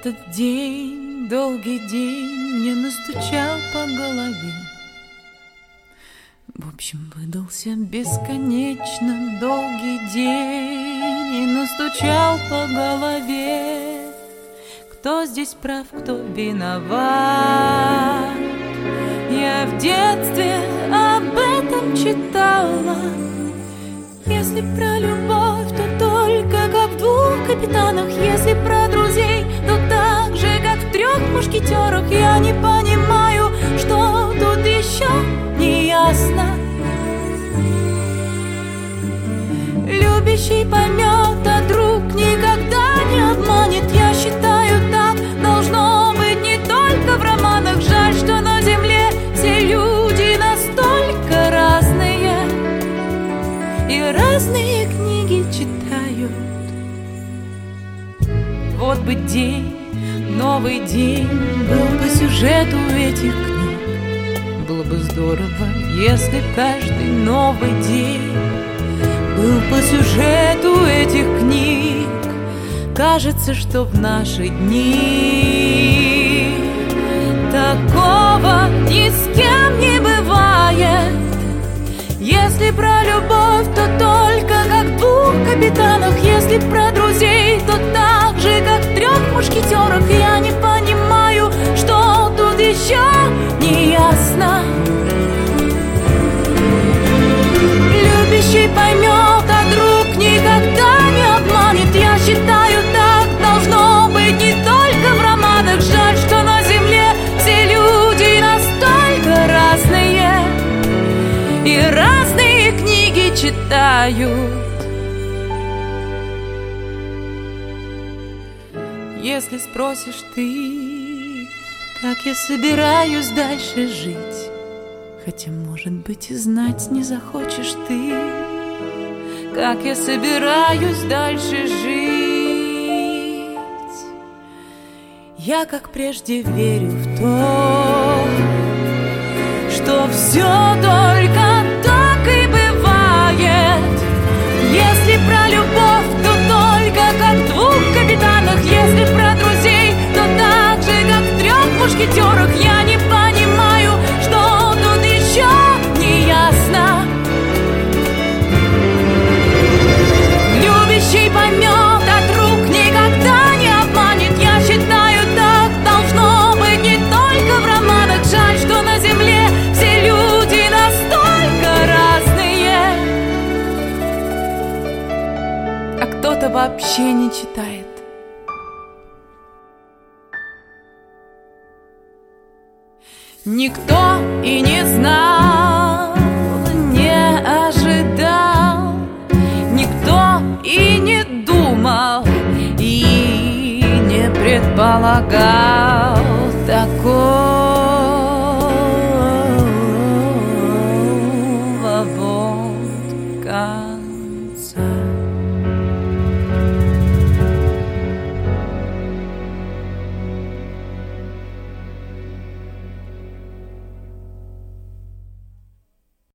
Этот день, долгий день, мне настучал по голове. В общем, выдался бесконечно долгий день и настучал по голове. Кто здесь прав, кто виноват? Я в детстве об этом читала. Если про любовь, то только как в двух капитанах. Если про друзей, то так же, как в трех мушкетерах. Я не понимаю, что тут еще не ясно. Любящий поймет, а друг никогда не обманет. Я считаю, так должно быть не только в романах. Жаль, что на земле все люди настолько разные и разные книги читают. Вот бы день, новый день был по сюжету этих книг. Было бы здорово, если каждый новый день был по сюжету этих книг. Кажется, что в наши дни такого ни с кем не бывает. Если про любовь, то только как в двух капитанах. Если про друзей, то так же, как в трех мушкетерах. Я не понимаю, что тут еще не ясно. Любящий поймет, а друг никогда не обманет. Я считаю, так должно быть не только в романах. Жаль, что на земле все люди настолько разные и разные книги читают. Если спросишь ты, как я собираюсь дальше жить, хотя, может быть, и знать не захочешь ты, как я собираюсь дальше жить. Я, как прежде, верю в то, что все только так и бывает. Если про любовь, то только как в двух капитанах. Если про друзей, то так же, как в трех мушкетерах. Я не понимаю, что тут еще не ясно. Любящий поймет, а друг никогда не обманет. Я считаю, так должно быть не только в романах. Жаль, что на земле все люди настолько разные, а кто-то вообще не читает. Никто и не знал, не ожидал, никто и не думал, и не предполагал.